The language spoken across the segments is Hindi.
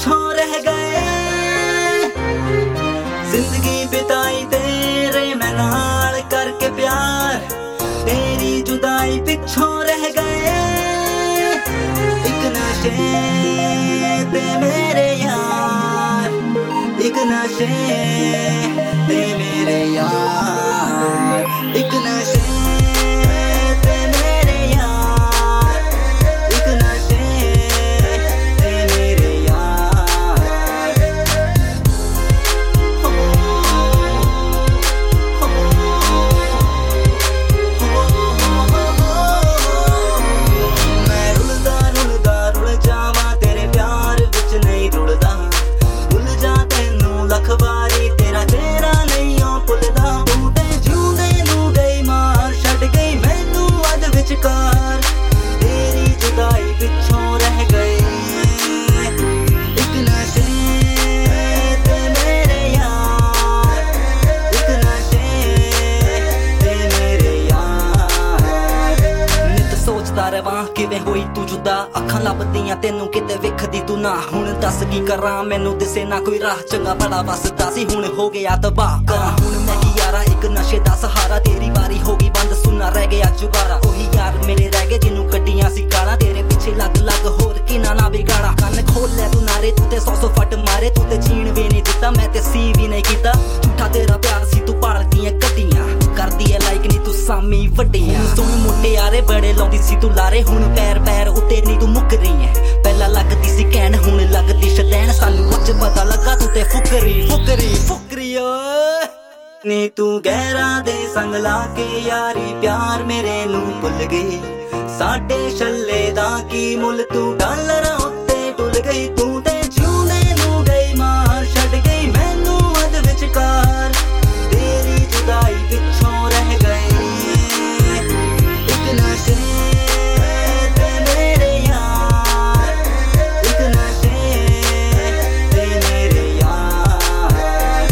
पिछों रह गए। जिंदगी बिताई तेरे मैं नाल करके प्यार, तेरी जुदाई पिछों रह गए। एक नशे ते मेरे यार, एक नशे ते मेरे यार, एक नशे ते मेरे यार, एक नशे ते मेरे यार। हो, हो, मैं रुलदा रुलदा रुल जावां तेरे प्यार विच नहीं रुलदा। भुल जा तेनू लख वारी तेरा चेहरा नहीं ओ भुलदा। तू ते जिउंदे नू गई मार छड्ड गई मैनू अध विचकार, तेरी जुदाई पिछों रह गए। एक नशे ते मेरे यार, एक नशे ते मेरे यार। नित सोचदा रवां किवें होई तू जुदा, अखां लभदियां तेनू किते विखदी तू ना। हुण दस की करां मैनू दिसे ना कोई राह, चंगा बड़ा वसदा सी हुण हो गया तबाह। करां हुण मैं की यारा एक नशे दा सहारा, तेरी बारी हो गई बंद सुनना रह गया जुगारा। ओही यार मेरे रह गए जिन्नू कड्डियां सी गालां, तेरे पिछे लग लग होर किना ना बिगाड़ा। कन्न खोल लै तू नारे तू ते 100 फट मारे, तू ते जीण भी नहीं दित्ता मैं ते सी भी नहीं कीता। झूठा तेरा प्यार सी तू पालदियां गड्डियां, करदी ऐ लाइक नहीं तू सामी वड्डियां। सुन मुंडियारे बड़े लाउंदी सी तू लारे, हुण पैर पैर उत्ते नहीं तू मुक रही है। पहला लगदी सी कहण हुण लगदी शदैन, सानू अज पता लगा तू ते फुकरी फुकरी फुकरी। ओए नी तू गहरा दे संग लाके यारी प्यार मेरे नू भुल गई। साडे छल्ले दा की मुल तू डॉलरां उत्ते डुल गई। तू ते जिउंदे नू गई मार छड्ड गई मैनू अध विचकार, तेरी जुदाई पिछों रह गए। एक नशे ते मेरे यार, एक नशे ते मेरे यार।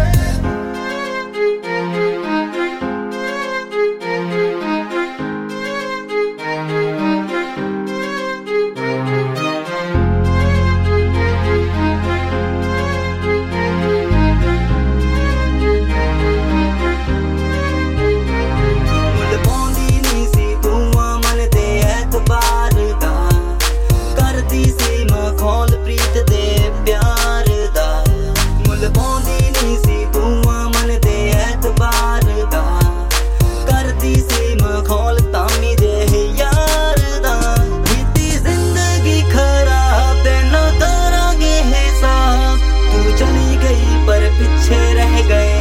मुल पाउंदी नी सी तू मन दे एतबार दा, करदी सी मखौल प्रीत दे प्यार दा। मुल पाउंदी नी सी तू मन दे एतबार दा, करदी सी मखौल तामी दे यार दा। बीती जिंदगी खराब ते ना करांगे हिसाब, तू चली गई पर पिछे रह गए।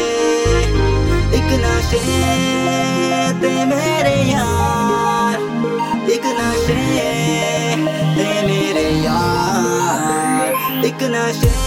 एक नशे ते मेरे यार, एक नशे ते मेरे यार, एक नशे